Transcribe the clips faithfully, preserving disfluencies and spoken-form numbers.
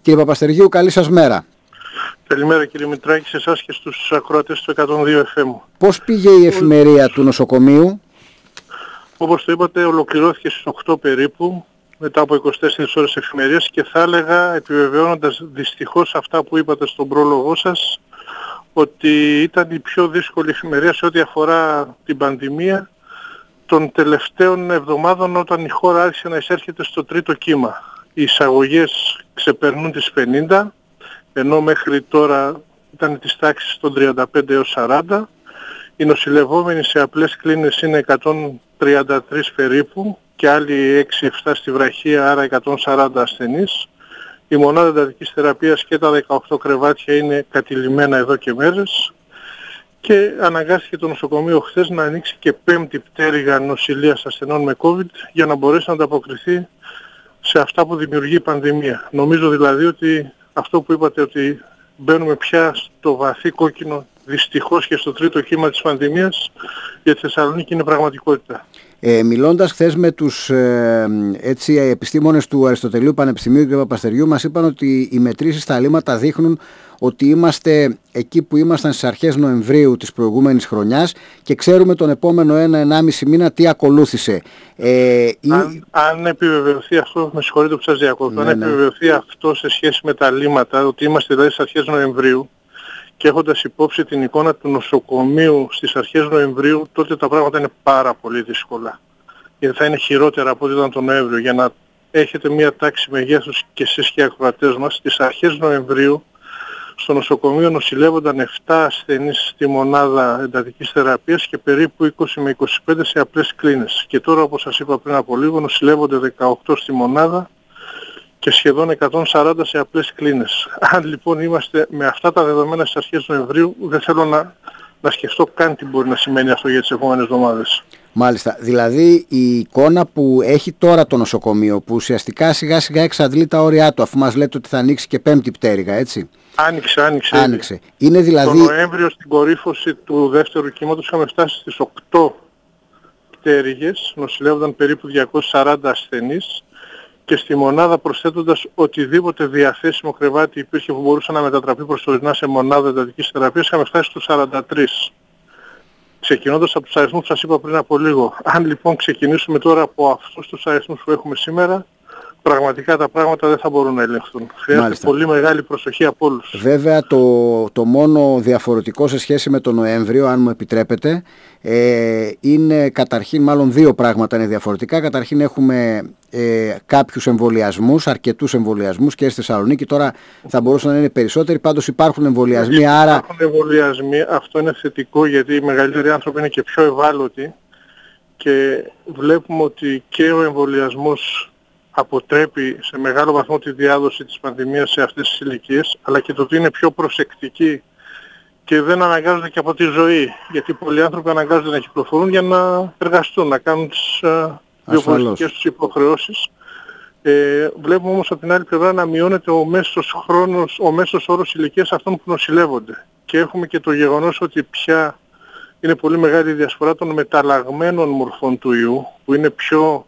Κύριε Παπαστεργίου, καλή σας μέρα. Καλημέρα κύριε Μητράκη, σε εσάς και στους ακροατές του εκατόν δύο εφ εμ. Πώς πήγε η εφημερία του νοσοκομείου? Όπως το είπατε, ολοκληρώθηκε στις οκτώ περίπου, μετά από είκοσι τέσσερις ώρες εφημερίας, και θα έλεγα, επιβεβαιώνοντας δυστυχώς αυτά που είπατε στον πρόλογό σας, ότι ήταν η πιο δύσκολη εφημερία σε ό,τι αφορά την πανδημία των τελευταίων εβδομάδων, όταν η χώρα άρχισε να εισέρχεται στο τρίτο κύμα. Οι εισαγωγές ξεπερνούν τις πενήντα, ενώ μέχρι τώρα ήταν της τάξης των τριάντα πέντε έως σαράντα. Οι νοσηλευόμενοι σε απλές κλίνες είναι εκατόν τριάντα τρεις περίπου και άλλοι έξι επτά στη βραχία, άρα εκατόν σαράντα ασθενείς. Η μονάδα εντατικής θεραπείας και τα δεκαοκτώ κρεβάτια είναι κατηλημένα εδώ και μέρες, και αναγκάστηκε το νοσοκομείο χθες να ανοίξει και πέμπτη πτέρυγα νοσηλείας ασθενών με COVID για να μπορέσει να ανταποκριθεί σε αυτά που δημιουργεί η πανδημία. Νομίζω δηλαδή ότι αυτό που είπατε, ότι μπαίνουμε πια στο βαθύ κόκκινο, δυστυχώς, και στο τρίτο κύμα της πανδημίας, για τη Θεσσαλονίκη είναι πραγματικότητα. Ε, μιλώντας χθες με τους ε, έτσι, επιστήμονες του Αριστοτελείου Πανεπιστημίου κ. Παπαστεργίου, μας είπαν ότι οι μετρήσεις στα αλίμματα δείχνουν ότι είμαστε εκεί που ήμασταν στις αρχές Νοεμβρίου της προηγούμενης χρονιάς, και ξέρουμε τον επόμενο ένα με ενάμιση μήνα τι ακολούθησε. Ε, αν, ή... αν επιβεβαιωθεί αυτό, με συγχωρείτε που σας διακόπτω, ναι, αν ναι. επιβεβαιωθεί αυτό σε σχέση με τα αλίμματα, ότι είμαστε δηλαδή στις αρχές Νοεμβρίου, και έχοντας υπόψη την εικόνα του νοσοκομείου στις αρχές Νοεμβρίου, τότε τα πράγματα είναι πάρα πολύ δύσκολα. Γιατί θα είναι χειρότερα από ό,τι ήταν τον Νοέμβριο. Για να έχετε μια τάξη μεγέθους και εσείς και οι ακροατές μας, στις αρχές Νοεμβρίου στο νοσοκομείο νοσηλεύονταν επτά ασθενείς στη μονάδα εντατικής θεραπείας και περίπου είκοσι με είκοσι πέντε σε απλές κλίνες. Και τώρα, όπως σας είπα πριν από λίγο, νοσηλεύονται δεκαοκτώ στη μονάδα και σχεδόν εκατόν σαράντα σε απλές κλίνες. Αν λοιπόν είμαστε με αυτά τα δεδομένα στις αρχές Νοεμβρίου, δεν θέλω να, να σκεφτώ καν τι μπορεί να σημαίνει αυτό για τις επόμενες εβδομάδες. Μάλιστα. Δηλαδή η εικόνα που έχει τώρα το νοσοκομείο, που ουσιαστικά σιγά σιγά εξαντλεί τα όρια του, αφού μας λέτε ότι θα ανοίξει και πέμπτη πτέρυγα, έτσι. Άνοιξε, άνοιξε. Άνοιξε. Είναι δηλαδή... Το Νοέμβριο στην κορύφωση του δεύτερου κύματος είχαμε φτάσει στις οκτώ πτέρυγες, νοσηλεύονταν περίπου διακόσιοι σαράντα ασθενείς, και στη μονάδα, προσθέτοντας οτιδήποτε διαθέσιμο κρεβάτι υπήρχε που μπορούσε να μετατραπεί προσωρινά σε μονάδα εντατικής θεραπείας, είχαμε φτάσει στους σαράντα τρεις. Ξεκινώντας από τους αριθμούς που σας είπα πριν από λίγο. Αν λοιπόν ξεκινήσουμε τώρα από αυτούς τους αριθμούς που έχουμε σήμερα, πραγματικά τα πράγματα δεν θα μπορούν να ελεγχθούν. Χρειάζεται Μάλιστα. πολύ μεγάλη προσοχή από όλους. Βέβαια το, το μόνο διαφορετικό σε σχέση με τον Νοέμβριο, αν μου επιτρέπετε, ε, είναι καταρχήν, μάλλον δύο πράγματα είναι διαφορετικά. Καταρχήν έχουμε ε, κάποιους εμβολιασμούς, αρκετούς εμβολιασμούς και στη Θεσσαλονίκη. Τώρα θα μπορούσαν να είναι περισσότεροι, πάντως υπάρχουν εμβολιασμοί. Υπάρχουν άρα... εμβολιασμοί, αυτό είναι θετικό, γιατί οι μεγαλύτεροι άνθρωποι είναι και πιο ευάλωτοι, και βλέπουμε ότι και ο εμβολιασμός αποτρέπει σε μεγάλο βαθμό τη διάδοση της πανδημίας σε αυτές τις ηλικίες, αλλά και το ότι είναι πιο προσεκτικοί και δεν αναγκάζονται και από τη ζωή, γιατί πολλοί άνθρωποι αναγκάζονται να κυκλοφορούν για να εργαστούν, να κάνουν τις βιοπολιτικές τους υποχρεώσεις. Ε, βλέπουμε όμως από την άλλη πλευρά να μειώνεται ο μέσος χρόνος, ο μέσος όρος ηλικίας αυτών που νοσηλεύονται. Και έχουμε και το γεγονός ότι πια είναι πολύ μεγάλη η διασπορά των μεταλλαγμένων μορφών του ιού, που είναι πιο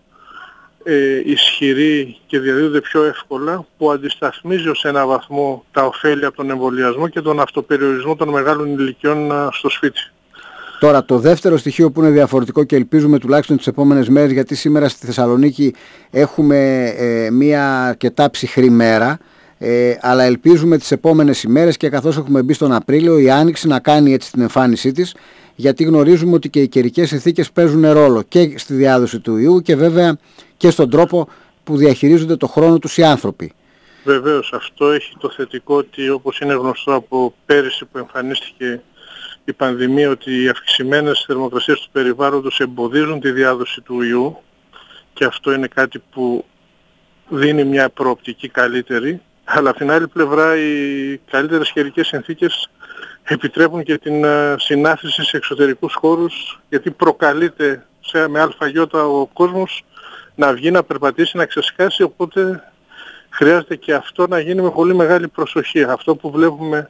ε, ισχυροί και διαδίδονται πιο εύκολα, που αντισταθμίζει ως ένα βαθμό τα ωφέλη από τον εμβολιασμό και τον αυτοπεριορισμό των μεγάλων ηλικιών α, στο σπίτι. Τώρα το δεύτερο στοιχείο που είναι διαφορετικό, και ελπίζουμε τουλάχιστον τις επόμενες μέρες, γιατί σήμερα στη Θεσσαλονίκη έχουμε ε, μια αρκετά ψυχρή μέρα, ε, αλλά ελπίζουμε τις επόμενες ημέρες, και καθώς έχουμε μπει στον Απρίλιο, η Άνοιξη να κάνει έτσι την εμφάνισή της, γιατί γνωρίζουμε ότι και οι καιρικές συνθήκες παίζουν ρόλο και στη διάδοση του ιού και βέβαια και στον τρόπο που διαχειρίζονται το χρόνο τους οι άνθρωποι. Βεβαίως, αυτό έχει το θετικό ότι, όπως είναι γνωστό από πέρυσι που εμφανίστηκε η πανδημία, ότι οι αυξημένες θερμοκρασίες του περιβάλλοντος εμποδίζουν τη διάδοση του ιού, και αυτό είναι κάτι που δίνει μια προοπτική καλύτερη, αλλά από την άλλη πλευρά οι καλύτερες καιρικές συνθήκες επιτρέπουν και την συνάθρηση σε εξωτερικούς χώρους, γιατί προκαλείται σε, με αλφαγιώτα ο κόσμος να βγει, να περπατήσει, να ξεσκάσει, οπότε χρειάζεται και αυτό να γίνει με πολύ μεγάλη προσοχή. Αυτό που βλέπουμε,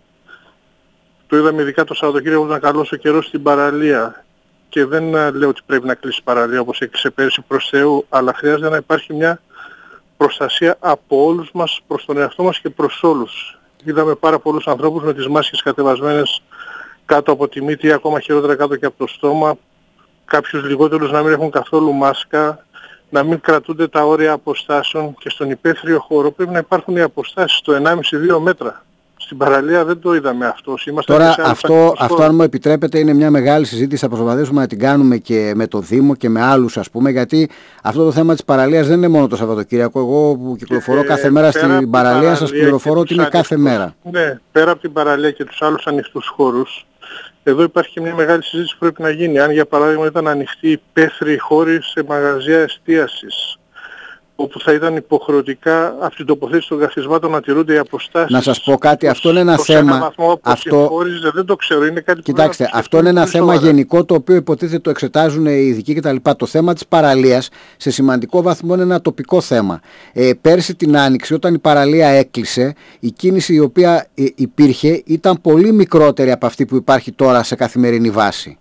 το είδαμε ειδικά το Σαββατοκύριακο που ήταν καλός ο καιρός στην παραλία, και δεν λέω ότι πρέπει να κλείσει η παραλία όπως έκλεισε πέρσι, προς Θεού, αλλά χρειάζεται να υπάρχει μια προστασία από όλους μας, προς τον εαυτό μας και προς όλους. Είδαμε πάρα πολλούς ανθρώπους με τις μάσκες κατεβασμένες κάτω από τη μύτη, ακόμα χειρότερα κάτω και από το στόμα, κάποιους λιγότερους να μην έχουν καθόλου μάσκα, να μην κρατούνται τα όρια αποστάσεων, και στον υπαίθριο χώρο πρέπει να υπάρχουν οι αποστάσεις το ενάμιση με δύο μέτρα. Στην παραλία δεν το είδαμε αυτό. Είμαστε Τώρα αυτό, αυτό αν μου επιτρέπετε είναι μια μεγάλη συζήτηση, θα προσπαθήσουμε να την κάνουμε και με το Δήμο και με άλλους, ας πούμε, γιατί αυτό το θέμα της παραλίας δεν είναι μόνο το Σαββατοκύριακο. Εγώ που κυκλοφορώ και, κάθε μέρα στην παραλία σας πληροφορώ ότι είναι κάθε ανοιχτούς, μέρα. Ναι, πέρα από την παραλία και τους άλλους ανοιχτούς χώρους, εδώ υπάρχει και μια μεγάλη συζήτηση που πρέπει να γίνει. Αν για παράδειγμα ήταν ανοιχτοί υπαίθριοι χώροι σε μαγαζιά εστίασης, όπου θα ήταν υποχρεωτικά από την τοποθέτηση των καθισμάτων να τηρούνται οι αποστάσεις. Να σας πω κάτι, αυτό είναι ένα θέμα. Ένα βαθμό αυτό... δεν το ξέρω, είναι κάτι που κοιτάξτε, αυτό είναι ένα θέμα γενικό, το οποίο υποτίθεται το εξετάζουν οι ειδικοί κτλ. Το θέμα της παραλίας σε σημαντικό βαθμό είναι ένα τοπικό θέμα. Ε, πέρσι την Άνοιξη, όταν η παραλία έκλεισε, η κίνηση η οποία ε, υπήρχε ήταν πολύ μικρότερη από αυτή που υπάρχει τώρα σε καθημερινή βάση.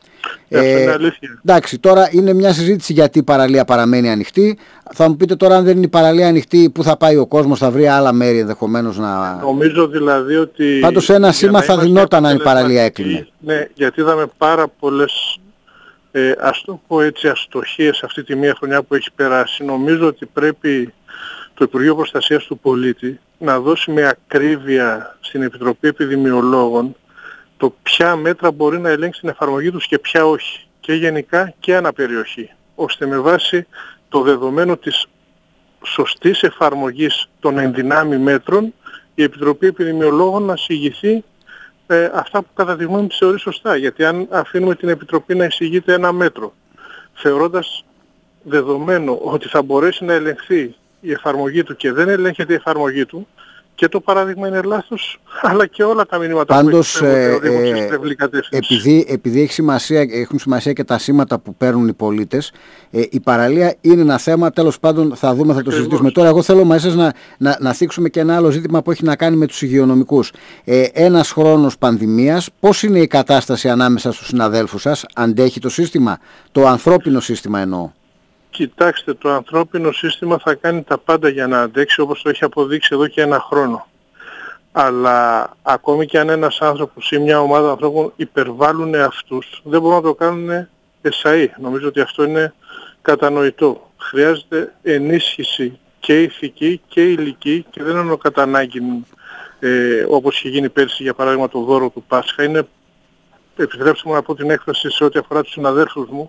Ε, είναι αλήθεια. Εντάξει, τώρα είναι μια συζήτηση γιατί η παραλία παραμένει ανοιχτή. Θα μου πείτε τώρα, αν δεν είναι η παραλία ανοιχτή, πού θα πάει ο κόσμος, θα βρει άλλα μέρη ενδεχομένως να... Νομίζω δηλαδή ότι... Πάντως ένα σήμα θα δινόταν αν η παραλία έκλεινε. Ναι, γιατί είδαμε πάρα πολλές, ε, ας το πω έτσι, αστοχίες αυτή τη μία χρονιά που έχει περάσει. Νομίζω ότι πρέπει το Υπουργείο Προστασίας του Πολίτη να δώσει με ακρίβεια στην Επιτροπή Επιδημιολόγων το ποια μέτρα μπορεί να ελέγξει την εφαρμογή τους και ποια όχι, και γενικά και αναπεριοχή, ώστε με βάση το δεδομένο της σωστής εφαρμογής των ενδυνάμει μέτρων η Επιτροπή Επιδημιολόγων να εισηγηθεί ε, αυτά που κατά τη γνώμη της θεωρεί σωστά. Γιατί αν αφήνουμε την Επιτροπή να εισηγείται ένα μέτρο θεωρώντας δεδομένο ότι θα μπορέσει να ελεγχθεί η εφαρμογή του και δεν ελέγχεται η εφαρμογή του, και το παράδειγμα είναι λάθος, αλλά και όλα τα μηνύματα πάντως, που οδηγούν σε στρεβλή κατεύθυνση. Επειδή, επειδή έχει σημασία, έχουν σημασία και τα σήματα που παίρνουν οι πολίτες, ε, η παραλία είναι ένα θέμα, τέλος πάντων θα δούμε, θα το συζητήσουμε. Τώρα εγώ θέλω μαζί σας να, να, να θίξουμε και ένα άλλο ζήτημα που έχει να κάνει με τους υγειονομικούς. Ε, ένας χρόνος πανδημίας, πώς είναι η κατάσταση ανάμεσα στους συναδέλφους σας, αντέχει το σύστημα, το ανθρώπινο σύστημα εννοώ? Κοιτάξτε, το ανθρώπινο σύστημα θα κάνει τα πάντα για να αντέξει, όπως το έχει αποδείξει εδώ και ένα χρόνο. Αλλά ακόμη και αν ένας άνθρωπος ή μια ομάδα ανθρώπων υπερβάλλουν αυτούς, δεν μπορούν να το κάνουν εσαΐ. Νομίζω ότι αυτό είναι κατανοητό. Χρειάζεται ενίσχυση και ηθική και υλική, και δεν εννοώ κατά ανάγκη ε, όπως είχε γίνει πέρσι για παράδειγμα το δώρο του Πάσχα. Είναι, επιτρέψτε μου να πω την έκφραση σε ό,τι αφορά τους συναδέλφους μου,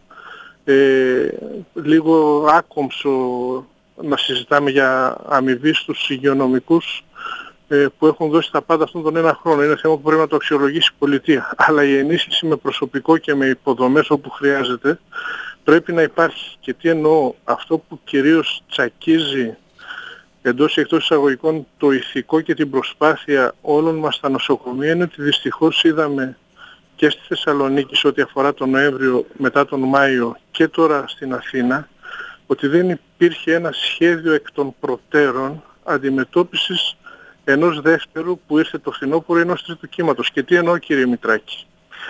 Ε, λίγο άκομψο να συζητάμε για αμοιβή στους υγειονομικούς ε, που έχουν δώσει τα πάντα αυτόν τον ένα χρόνο. Είναι θέμα που πρέπει να το αξιολογήσει η πολιτεία. Αλλά η ενίσχυση με προσωπικό και με υποδομές όπου χρειάζεται πρέπει να υπάρχει. Και τι εννοώ, αυτό που κυρίως τσακίζει εντός και εκτός εισαγωγικών το ηθικό και την προσπάθεια όλων μας στα νοσοκομεία είναι ότι δυστυχώς είδαμε και στη Θεσσαλονίκη σε ό,τι αφορά τον Νοέμβριο μετά τον Μάιο και τώρα στην Αθήνα, ότι δεν υπήρχε ένα σχέδιο εκ των προτέρων αντιμετώπισης ενός δεύτερου που ήρθε το φθινόπωρο, ενός τρίτου κύματος. Και τι εννοώ, κύριε Μητράκη?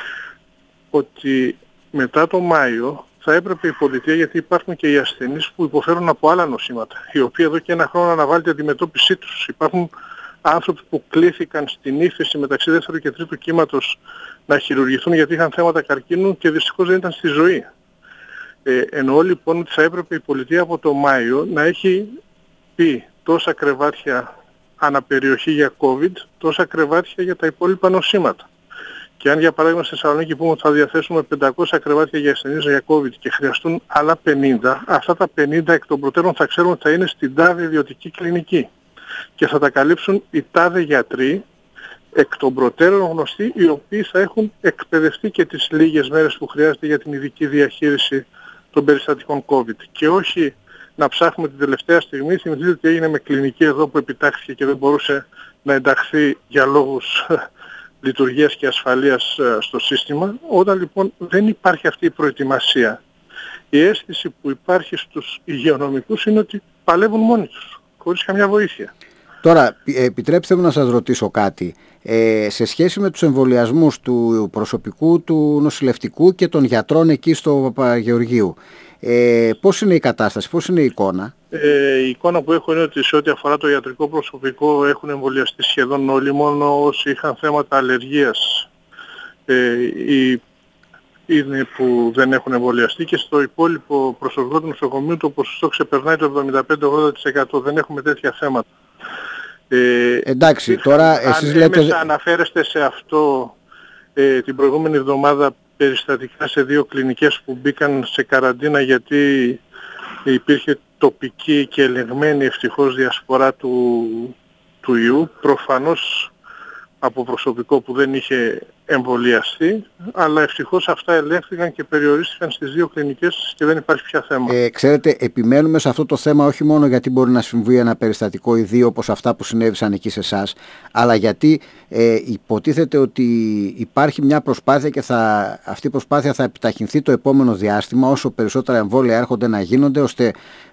Ότι μετά τον Μάιο θα έπρεπε η πολιτεία, γιατί υπάρχουν και οι ασθενείς που υποφέρουν από άλλα νοσήματα, οι οποίοι εδώ και ένα χρόνο αναβάλλει την αντιμετώπιση τους. Υπάρχουν άνθρωποι που κλήθηκαν στην ύφεση μεταξύ δεύτερου και τρίτου κύματος να χειρουργηθούν γιατί είχαν θέματα καρκίνου και δυστυχώς δεν ήταν στη ζωή. Ε, εννοώ λοιπόν ότι θα έπρεπε η πολιτεία από το Μάιο να έχει πει τόσα κρεβάτια αναπεριοχή για COVID, τόσα κρεβάτια για τα υπόλοιπα νοσήματα. Και αν για παράδειγμα στη Θεσσαλονίκη πούμε ότι θα διαθέσουμε πεντακόσια κρεβάτια για ασθενείς για COVID και χρειαστούν άλλα πενήντα, αυτά τα πενήντα εκ των προτέρων θα ξέρουμε ότι θα είναι στην τάδε ιδιωτική κλινική και θα τα καλύψουν οι τάδε γιατροί εκ των προτέρων γνωστοί, οι οποίοι θα έχουν εκπαιδευτεί και τις λίγες μέρες που χρειάζεται για την ειδική διαχείριση των περιστατικών COVID. Και όχι να ψάχνουμε την τελευταία στιγμή. Θυμηθείτε ότι έγινε με κλινική εδώ που επιτάχθηκε και δεν μπορούσε να ενταχθεί για λόγους λειτουργίας και ασφαλείας στο σύστημα. Όταν λοιπόν δεν υπάρχει αυτή η προετοιμασία, η αίσθηση που υπάρχει στους υγειονομικούς είναι ότι παλεύουν μόνοι τους, χωρίς καμιά βοήθεια. Τώρα, επιτρέψτε μου να σας ρωτήσω κάτι. Ε, σε σχέση με τους εμβολιασμούς του προσωπικού, του νοσηλευτικού και των γιατρών εκεί στο Παπαγεωργίου, ε, πώς είναι η κατάσταση, πώς είναι η εικόνα? Ε, η εικόνα που έχω είναι ότι σε ό,τι αφορά το ιατρικό προσωπικό έχουν εμβολιαστεί σχεδόν όλοι, μόνο όσοι είχαν θέματα αλλεργίας ε, ή είναι που δεν έχουν εμβολιαστεί, και στο υπόλοιπο προσωπικό του νοσοκομείου το ποσοστό ξεπερνάει το εβδομήντα πέντε με ογδόντα τοις εκατό. Δεν έχουμε τέτοια θέματα. Ε, Εντάξει, τώρα εσείς αν λέτε... έμεσα αναφέρεστε σε αυτό, ε, την προηγούμενη εβδομάδα περιστατικά σε δύο κλινικές που μπήκαν σε καραντίνα γιατί υπήρχε τοπική και ελεγμένη ευτυχώς διασπορά του, του ιού, προφανώς από προσωπικό που δεν είχε εμβολιαστεί, αλλά ευτυχώς αυτά ελέγχθηκαν και περιορίστηκαν στις δύο κλινικές και δεν υπάρχει πια θέμα. Ε, ξέρετε, επιμένουμε σε αυτό το θέμα όχι μόνο γιατί μπορεί να συμβεί ένα περιστατικό ή δύο όπως αυτά που συνέβησαν εκεί σε εσάς, αλλά γιατί ε, υποτίθεται ότι υπάρχει μια προσπάθεια και θα, αυτή η προσπάθεια θα επιταχυνθεί το επόμενο διάστημα όσο περισσότερα εμβόλια έρχονται να γίνονται, ώστε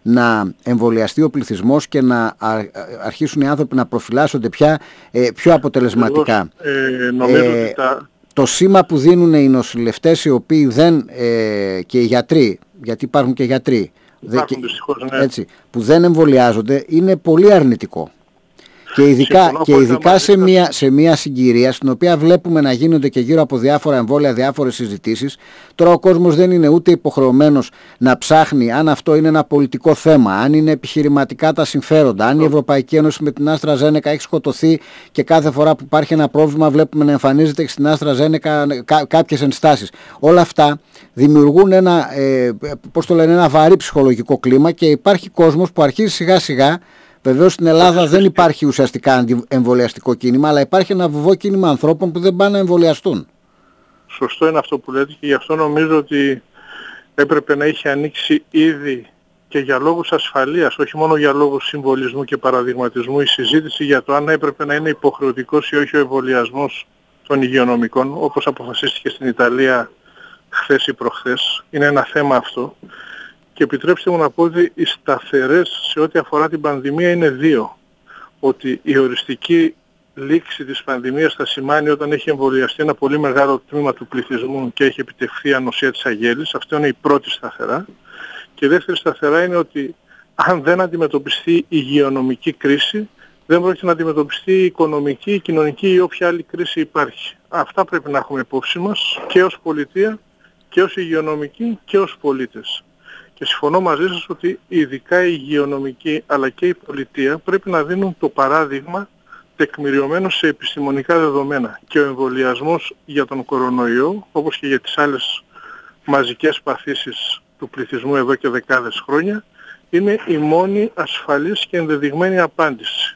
να εμβολιαστεί ο πληθυσμός και να αρχίσουν οι άνθρωποι να προφυλάσσονται πια ε, πιο αποτελεσματικά. Ε, νομίζω ε, ότι τα... Το σήμα που δίνουν οι νοσηλευτές οι οποίοι δεν, ε, και οι γιατροί, γιατί υπάρχουν και γιατροί υπάρχουν, δε, δυστυχώς, ναι. έτσι, που δεν εμβολιάζονται, είναι πολύ αρνητικό. Και ειδικά, Συμφωνώ, και ειδικά σε, μια, σε μια συγκυρία στην οποία βλέπουμε να γίνονται και γύρω από διάφορα εμβόλια διάφορες συζητήσεις. Τώρα ο κόσμος δεν είναι ούτε υποχρεωμένος να ψάχνει αν αυτό είναι ένα πολιτικό θέμα, αν είναι επιχειρηματικά τα συμφέροντα, αν η Ευρωπαϊκή Ένωση με την AstraZeneca έχει σκοτωθεί και κάθε φορά που υπάρχει ένα πρόβλημα βλέπουμε να εμφανίζεται στην AstraZeneca κά, κάποιες ενστάσεις. Όλα αυτά δημιουργούν ένα, ε, πώς το λένε, ένα βαρύ ψυχολογικό κλίμα και υπάρχει κόσμος που αρχίζει σιγά σιγά. Βεβαίως στην Ελλάδα δεν υπάρχει ουσιαστικά εμβολιαστικό κίνημα, αλλά υπάρχει ένα βουβό κίνημα ανθρώπων που δεν πάνε να εμβολιαστούν. Σωστό είναι αυτό που λέτε και γι' αυτό νομίζω ότι έπρεπε να είχε ανοίξει ήδη και για λόγους ασφαλείας, όχι μόνο για λόγους συμβολισμού και παραδειγματισμού, η συζήτηση για το αν έπρεπε να είναι υποχρεωτικός ή όχι ο εμβολιασμός των υγειονομικών, όπως αποφασίστηκε στην Ιταλία χθες ή προχθές. Είναι ένα θέμα αυτό. Και επιτρέψτε μου να πω ότι οι σταθερές σε ό,τι αφορά την πανδημία είναι δύο. Ότι η οριστική λήξη της πανδημίας θα σημάνει όταν έχει εμβολιαστεί ένα πολύ μεγάλο τμήμα του πληθυσμού και έχει επιτευχθεί η ανοσία της αγέλης. Αυτό είναι η πρώτη σταθερά. Και η δεύτερη σταθερά είναι ότι αν δεν αντιμετωπιστεί η υγειονομική κρίση, δεν πρόκειται να αντιμετωπιστεί η οικονομική, η κοινωνική ή όποια άλλη κρίση υπάρχει. Αυτά πρέπει να έχουμε υπόψη μας και ως πολιτεία και ως υγειονομικοί και ως πολίτες. Και συμφωνώ μαζί σας ότι ειδικά η υγειονομική αλλά και η πολιτεία πρέπει να δίνουν το παράδειγμα τεκμηριωμένο σε επιστημονικά δεδομένα. Και ο εμβολιασμός για τον κορονοϊό, όπως και για τις άλλες μαζικές παθήσεις του πληθυσμού εδώ και δεκάδες χρόνια, είναι η μόνη ασφαλής και ενδεδειγμένη απάντηση.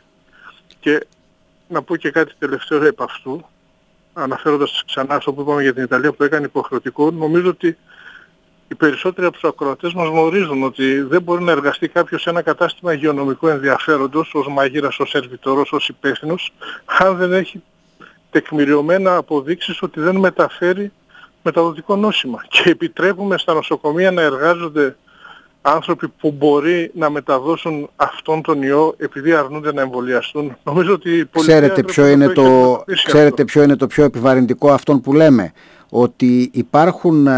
Και να πω και κάτι τελευταίο επ' αυτού, αναφέροντας ξανά αυτό που είπαμε για την Ιταλία που το έκανε υποχρεωτικό, νομίζω ότι οι περισσότεροι από τους ακροατές μας γνωρίζουν ότι δεν μπορεί να εργαστεί κάποιος σε ένα κατάστημα υγειονομικού ενδιαφέροντος, ως μάγειρας, ως σερβιτόρος, ως υπεύθυνος, αν δεν έχει τεκμηριωμένα αποδείξεις ότι δεν μεταφέρει μεταδοτικό νόσημα. Και επιτρέπουμε στα νοσοκομεία να εργάζονται άνθρωποι που μπορεί να μεταδώσουν αυτόν τον ιό επειδή αρνούνται να εμβολιαστούν. Νομίζω ότι η πολιτεία ξέρετε ποιο είναι το, ξέρετε ποιο είναι το πιο επιβαρυντικό αυτόν που λέμε. Ότι υπάρχουν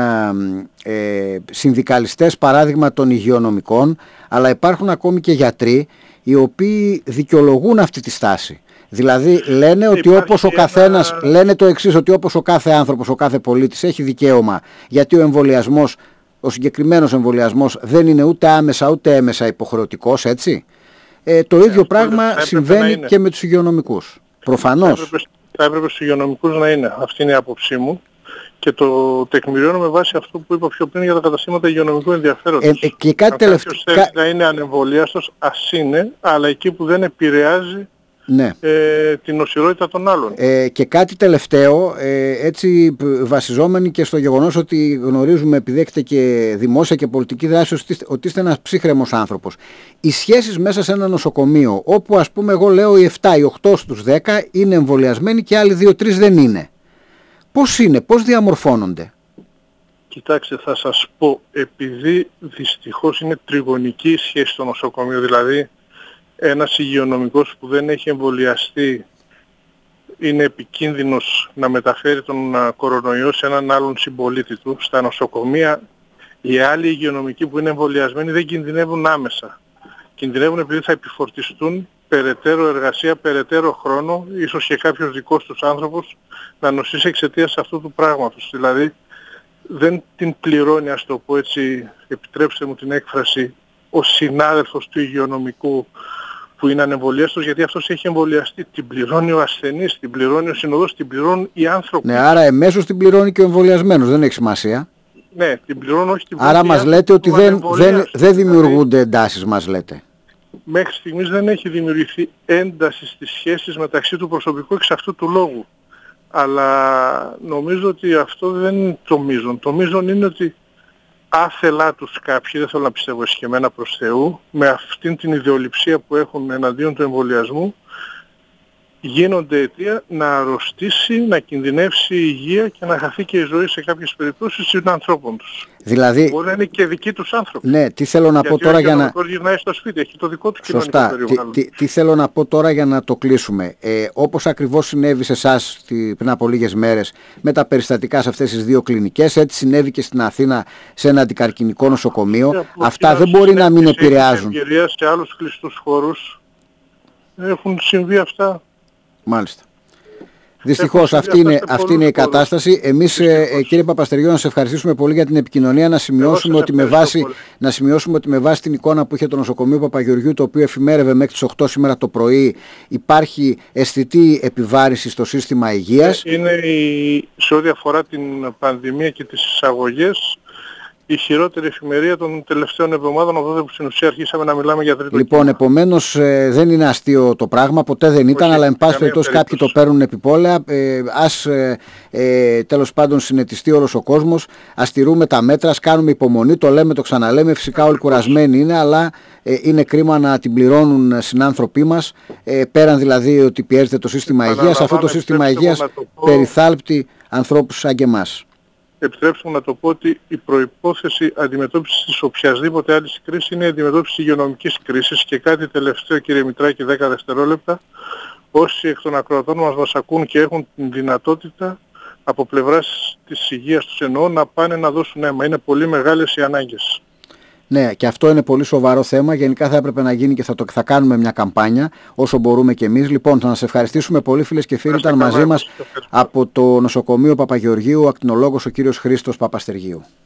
ε, συνδικαλιστές παράδειγμα των υγειονομικών, αλλά υπάρχουν ακόμη και γιατροί οι οποίοι δικαιολογούν αυτή τη στάση. Δηλαδή λένε ότι όπως ο καθένας, ένα... λένε το εξής, ότι όπως ο κάθε άνθρωπος, ο κάθε πολίτης έχει δικαίωμα, γιατί ο εμβολιασμός, ο συγκεκριμένος εμβολιασμός δεν είναι ούτε άμεσα ούτε έμεσα υποχρεωτικός, έτσι. Ε, το ίδιο ε, πράγμα συμβαίνει και με τους υγειονομικούς. Προφανώς. Θα έπρεπε, θα έπρεπε στους υγειονομικούς να είναι. Αυτή είναι η άποψή μου. Και το τεκμηριώνω με βάση αυτό που είπα πιο πριν για τα καταστήματα υγειονομικού ενδιαφέροντος. Ε, ε, και κάτι τελευταίο. Αν κάποιος θέλει να είναι ανεμβολίαστος, ας είναι, αλλά εκεί που δεν επηρεάζει ναι. ε, την νοσηρότητα των άλλων. Ε, και κάτι τελευταίο, ε, έτσι βασιζόμενοι και στο γεγονός ότι γνωρίζουμε, επειδή έχετε και δημόσια και πολιτική δράση, ότι είστε ένας ψύχρεμος άνθρωπος. Οι σχέσεις μέσα σε ένα νοσοκομείο, όπου ας πούμε εγώ λέω οι επτά, οι οκτώ στους δέκα είναι εμβολιασμένοι και άλλοι δύο τρεις δεν είναι. Πώς είναι, πώς διαμορφώνονται? Κοιτάξτε, θα σας πω, επειδή δυστυχώς είναι τριγωνική η σχέση στο νοσοκομείο, δηλαδή ένας υγειονομικός που δεν έχει εμβολιαστεί είναι επικίνδυνος να μεταφέρει τον κορονοϊό σε έναν άλλον συμπολίτη του. Στα νοσοκομεία οι άλλοι υγειονομικοί που είναι εμβολιασμένοι δεν κινδυνεύουν άμεσα. Κινδυνεύουν επειδή θα επιφορτιστούν περαιτέρω εργασία, περαιτέρω χρόνο, ίσως και κάποιος δικός τους άνθρωπος να νοσήσει εξαιτίας αυτού του πράγματος. Δηλαδή δεν την πληρώνει, ας το πω έτσι, επιτρέψτε μου την έκφραση, ο συνάδελφος του υγειονομικού που είναι ανεμβολίαστος, γιατί αυτός έχει εμβολιαστεί. Την πληρώνει ο ασθενής, την πληρώνει ο συνοδός, την πληρώνουν οι άνθρωποι. Ναι, άρα εμέσως την πληρώνει και ο εμβολιασμένος, δεν έχει σημασία. Ναι, την πληρώνουν, όχι την πληρώνει. Άρα μας λέτε ότι δεν, δεν, δεν δημιουργούνται εντάσεις, μας λέτε. Μέχρι στιγμής δεν έχει δημιουργηθεί ένταση στις σχέσεις μεταξύ του προσωπικού εξ αυτού του λόγου. Αλλά νομίζω ότι αυτό δεν είναι το μείζον. Το μείζον είναι ότι άθελά τους κάποιοι, δεν θέλω να πιστεύω εσχεμένα προς Θεού, με αυτήν την ιδεολειψία που έχουν εναντίον του εμβολιασμού, γίνονται αιτία να αρρωστήσει, να κινδυνεύσει η υγεία και να χαθεί και η ζωή σε κάποιες περιπτώσεις των ανθρώπων τους. Δηλαδή, μπορεί να είναι και δικοί τους άνθρωποι. Ναι, τι θέλω να γιατί πω τώρα για να... Γιατί ο γυρνάει στο σπίτι, έχει το δικό του κοινωνικό Σωστά. περιβάλλον. Τι, τι, τι θέλω να πω τώρα για να το κλείσουμε. Ε, όπως ακριβώς συνέβη σε εσάς πριν από λίγες μέρες με τα περιστατικά σε αυτές τις δύο κλινικές, έτσι συνέβη και στην Αθήνα σε ένα αντικαρκινικό νοσοκομείο. Αυτά δεν μπορεί να μην επηρεάζουν. Σε άλλους κλειστούς χώρους έχουν συμβεί αυτά. Μάλιστα. Δυστυχώς αυτή είναι, αυτή είναι η κατάσταση. Εμείς ε, κύριε Παπαστεριό, να σε ευχαριστήσουμε πολύ για την επικοινωνία, να σημειώσουμε, ότι με, βάση, να σημειώσουμε ότι με βάση την εικόνα που είχε το νοσοκομείο Παπαγεωργιού, το οποίο εφημέρευε μέχρι τις οκτώ σήμερα το πρωί, υπάρχει αισθητή επιβάρηση στο σύστημα υγείας. Είναι η, σε ό,τι αφορά την πανδημία και τις εισαγωγές, η χειρότερη εφημερία των τελευταίων εβδομάδων, οπότε που στην ουσία αρχίσαμε να μιλάμε για τρίτο Λοιπόν, κύμα. επομένως ε, δεν είναι αστείο το πράγμα, ποτέ δεν ήταν, όχι, αλλά εν πάση περιπτώσει κάποιοι το παίρνουν επιπόλαια. Ε, ας ε, ε, τέλος πάντων συνετιστεί όλος ο κόσμος, ας τηρούμε τα μέτρα, ας κάνουμε υπομονή, το λέμε, το ξαναλέμε, φυσικά όλοι κουρασμένοι είναι, αλλά ε, είναι κρίμα να την πληρώνουν συνάνθρωποι μας, ε, πέραν δηλαδή ότι πιέζεται το σύστημα υγείας, αυτό το σύστημα υγείας περιθάλπτει ανθρώπους σαν και εμάς. Επιτρέψτε μου να το πω ότι η προϋπόθεση αντιμετώπισης της οποιασδήποτε άλλης κρίσης είναι η αντιμετώπιση της υγειονομικής κρίσης. Και κάτι τελευταίο, κύριε Μητράκη, δέκα δευτερόλεπτα. Όσοι εκ των ακροατών μας μας ακούν και έχουν την δυνατότητα από πλευράς της υγείας τους εννοώ να πάνε να δώσουν αίμα. Είναι πολύ μεγάλες οι ανάγκες. Ναι, και αυτό είναι πολύ σοβαρό θέμα. Γενικά θα έπρεπε να γίνει και θα, το, θα κάνουμε μια καμπάνια όσο μπορούμε και εμείς. Λοιπόν, θα σας ευχαριστήσουμε πολύ, φίλες και φίλοι. Ήταν μαζί μας από το νοσοκομείο Παπαγεωργίου ο ακτινολόγος ο κύριος Χρήστος Παπαστεργίου.